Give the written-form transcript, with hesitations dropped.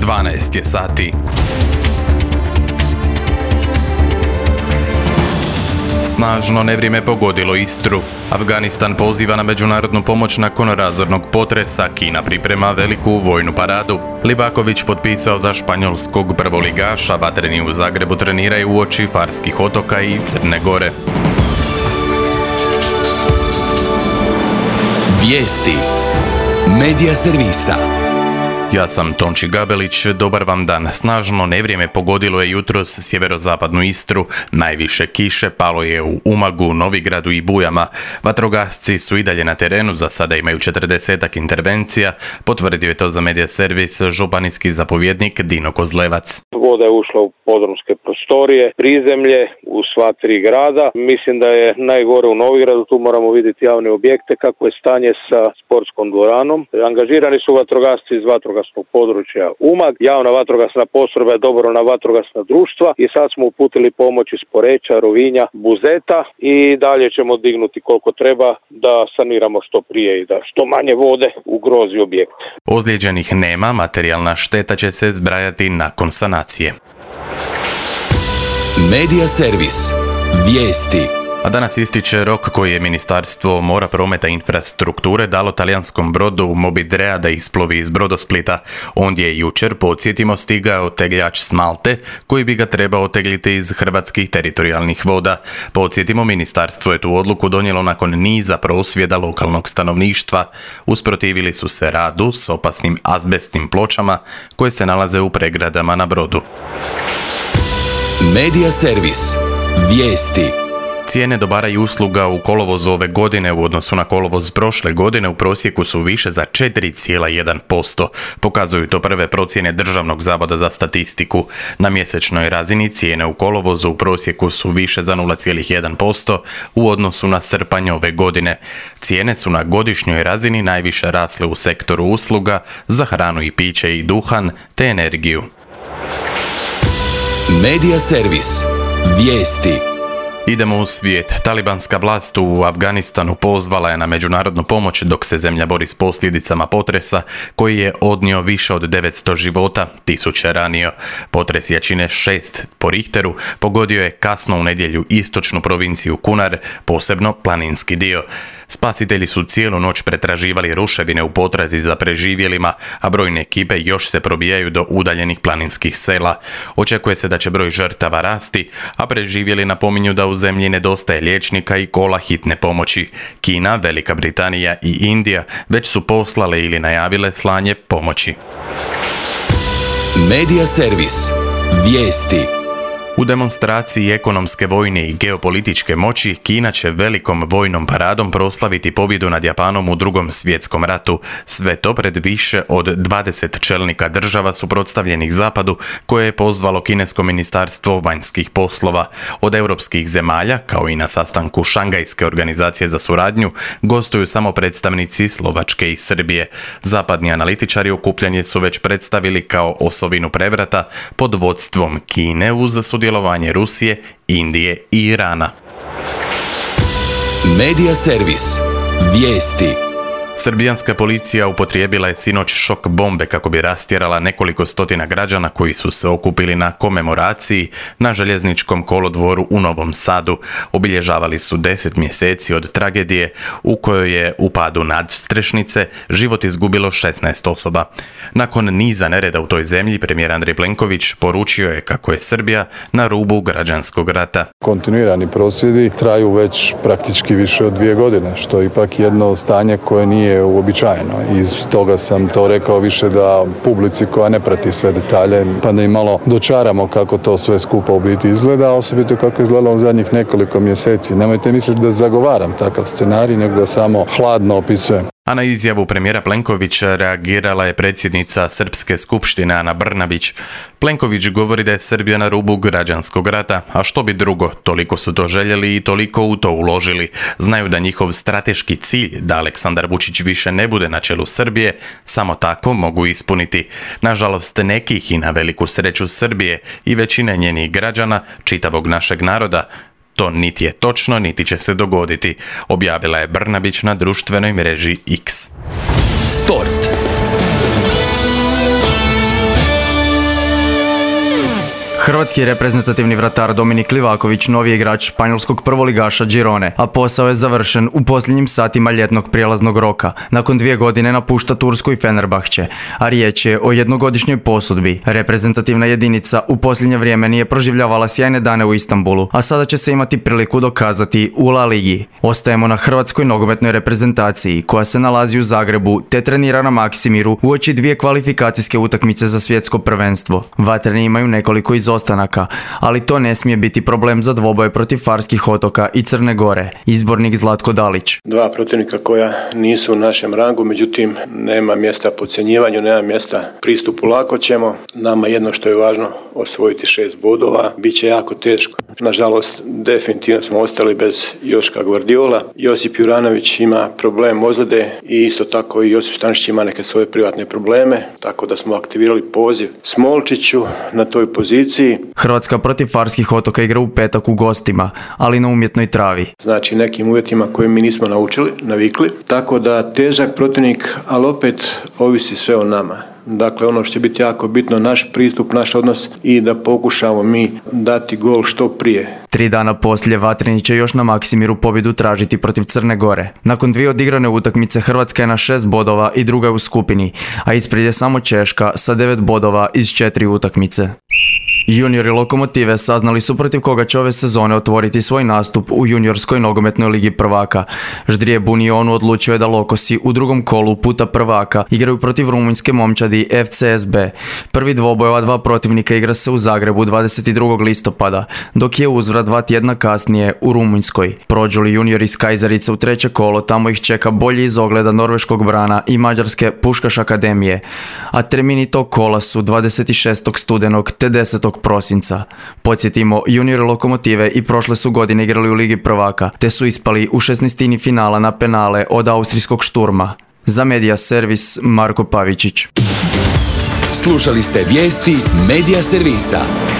12 je sati. Snažno nevrijeme pogodilo Istru. Afganistan poziva na međunarodnu pomoć nakon razornog potresa. Kina priprema veliku vojnu paradu. Livaković potpisao za španjolskog prvoligaša. Vatreni u Zagrebu treniraju uoči Farskih otoka i Crne Gore. Vijesti Medija servisa. Ja sam Tonči Gabelić, dobar vam dan. Snažno nevrijeme pogodilo je jutros sjeverozapadnu Istru. Najviše kiše palo je u Umagu, Novigradu i Bujama. Vatrogasci su i dalje na terenu, za sada imaju 40-ak intervencija. Potvrdio je to za Medija servis županijski zapovjednik Dino Kozlevac. Voda je ušla u podrumske prostorije, prizemlje, u sva 3 grada. Mislim da je najgore u Novigradu, tu moramo vidjeti javne objekte, kako je stanje sa sportskom dvoranom. Angažirani su vatrogasci iz vatrogasnog područja Umag, javna vatrogasna postrojba je dobrovoljna vatrogasna društva i sad smo uputili pomoć iz Poreča, Rovinja, Buzeta i dalje ćemo dignuti koliko treba da saniramo što prije i da što manje vode ugrozi objekt. Ozlijeđenih nema, materijalna šteta će se zbrajati nakon sanacije. Medija servis. Vijesti. A danas ističe rok koji je Ministarstvo mora, prometa i infrastrukture dalo talijanskom brodu Mobidrea da isplovi iz Brodosplita. Ondje je jučer, podsjetimo, stigao tegljač s Malte koji bi ga trebao otegliti iz hrvatskih teritorijalnih voda. Podsjetimo, ministarstvo je tu odluku donijelo nakon niza prosvjeda lokalnog stanovništva. Usprotivili su se radu s opasnim azbestnim pločama koje se nalaze u pregradama na brodu. Medija servis. Vijesti. Cijene dobara i usluga u kolovozu ove godine u odnosu na kolovoz prošle godine u prosjeku su više za 4,1%. Pokazuju to prve procjene Državnog zavoda za statistiku. Na mjesečnoj razini cijene u kolovozu u prosjeku su više za 0,1% u odnosu na srpanj ove godine. Cijene su na godišnjoj razini najviše rasle u sektoru usluga za hranu i piće i duhan te energiju. Medija servis. Vijesti. Idemo u svijet. Talibanska vlast u Afganistanu pozvala je na međunarodnu pomoć dok se zemlja bori s posljedicama potresa koji je odnio više od 900 života, 1000 ranio. Potres jačine 6 po Richteru pogodio je kasno u nedjelju istočnu provinciju Kunar, posebno planinski dio. Spasitelji su cijelu noć pretraživali ruševine u potrazi za preživjelima, a brojne ekipe još se probijaju do udaljenih planinskih sela. Očekuje se da će broj žrtava rasti, a preživjeli napominju da u zemlji nedostaje liječnika i kola hitne pomoći. Kina, Velika Britanija i Indija već su poslale ili najavile slanje pomoći. Medija servis. Vijesti. U demonstraciji ekonomske, vojne i geopolitičke moći, Kina će velikom vojnom paradom proslaviti pobjedu nad Japanom u Drugom svjetskom ratu. Sve to pred više od 20 čelnika država suprotstavljenih zapadu koje je pozvalo kinesko ministarstvo vanjskih poslova. Od europskih zemalja, kao i na sastanku Šangajske organizacije za suradnju, gostuju samo predstavnici Slovačke i Srbije. Zapadni analitičari okupljanje su već predstavili kao osovinu prevrata pod vodstvom Kine uz sudjelovanje Rusije, Indije i Irana. Medija servis. Vijesti. Srbijanska policija upotrijebila je sinoć šok bombe kako bi rastjerala nekoliko stotina građana koji su se okupili na komemoraciji na željezničkom kolodvoru u Novom Sadu. Obilježavali su 10 mjeseci od tragedije u kojoj je u padu nadstrešnice život izgubilo 16 osoba. Nakon niza nereda u toj zemlji, premijer Andrej Plenković poručio je kako je Srbija na rubu građanskog rata. Kontinuirani prosvjedi traju već praktički više od 2 godine, što je ipak jedno stanje koje nije uobičajeno. I stoga sam to rekao više da publici koja ne prati sve detalje, pa da im malo dočaramo kako to sve skupa u biti izgleda, a osobito kako je izgledalo u zadnjih nekoliko mjeseci. Nemojte misliti da zagovaram takav scenarij, nego da samo hladno opisujem. A na izjavu premijera Plenkovića reagirala je predsjednica Srpske skupštine Ana Brnabić. Plenković govori da je Srbija na rubu građanskog rata, a što bi drugo, toliko su to željeli i toliko u to uložili. Znaju da njihov strateški cilj da Aleksandar Vučić više ne bude na čelu Srbije, samo tako mogu ispuniti. Nažalost, nekih i na veliku sreću Srbije i većine njenih građana, čitavog našeg naroda, to niti je točno, niti će se dogoditi, objavila je Brnabić na društvenoj mreži X. Sport. Hrvatski reprezentativni vratar Dominik Livaković novi je igrač španjolskog prvoligaša Girone, a posao je završen u posljednjim satima ljetnog prijelaznog roka. Nakon 2 godine napušta Tursku i Fenerbahče, a riječ je o jednogodišnjoj posudbi. Reprezentativna jedinica u posljednje vrijeme nije proživljavala sjajne dane u Istanbulu, a sada će se imati priliku dokazati u La Ligi. Ostajemo na hrvatskoj nogometnoj reprezentaciji koja se nalazi u Zagrebu te trenira na Maksimiru uoči 2 kvalifikacijske utakmice za svjetsko prvenstvo. Vatreni imaju nekoliko izostanaka, ali to ne smije biti problem za dvoboje protiv Farskih otoka i Crne Gore. Izbornik Zlatko Dalić. 2 protivnika koja nisu u našem rangu, međutim nema mjesta podcjenjivanju, nema mjesta pristupu, lako ćemo. Nama jedno što je važno osvojiti 6 bodova, bit će jako teško. Nažalost, definitivno smo ostali bez Joška Gvardiola. Josip Juranović ima problem ozljede i isto tako i Josip Stančić ima neke svoje privatne probleme, tako da smo aktivirali poziv Smolčiću na toj poziciji. Hrvatska protiv Farskih otoka igra u petak u gostima, ali na umjetnoj travi. Znači nekim uvjetima koje mi nismo navikli, tako da težak protivnik, ali opet ovisi sve o nama. Dakle, ono što će biti jako bitno, naš pristup, naš odnos i da pokušamo mi dati gol što prije. 3 dana poslije Vatreni će još na Maksimiru pobjedu tražiti protiv Crne Gore. Nakon 2 odigrane utakmice Hrvatska je na 6 bodova i druga je u skupini, a ispred je samo Češka sa 9 bodova iz 4 utakmice. Juniori Lokomotive saznali su protiv koga će ove sezone otvoriti svoj nastup u juniorskoj nogometnoj ligi prvaka. Ždrije Bunionu odlučio je da Lokosi u drugom kolu puta prvaka igraju protiv rumunjske momčadi FCSB. Prvi dvoboj ova 2 protivnika igra se u Zagrebu 22. listopada, dok je uzvrat 2 tjedna kasnije u Rumunjskoj. Prođu li juniori iz Kajzerice u 3. kolo, tamo ih čeka bolji izogleda norveškog Brana i mađarske Puškaš akademije, a termini tog kola su 26. studenog te 10. prosinca. Podsjetimo, juniori Lokomotive i prošle su godine igrali u Ligi prvaka, te su ispali u 16. finala na penale od austrijskog Šturma. Za Media Servis Marko Pavičić. Slušali ste vijesti Media Servisa.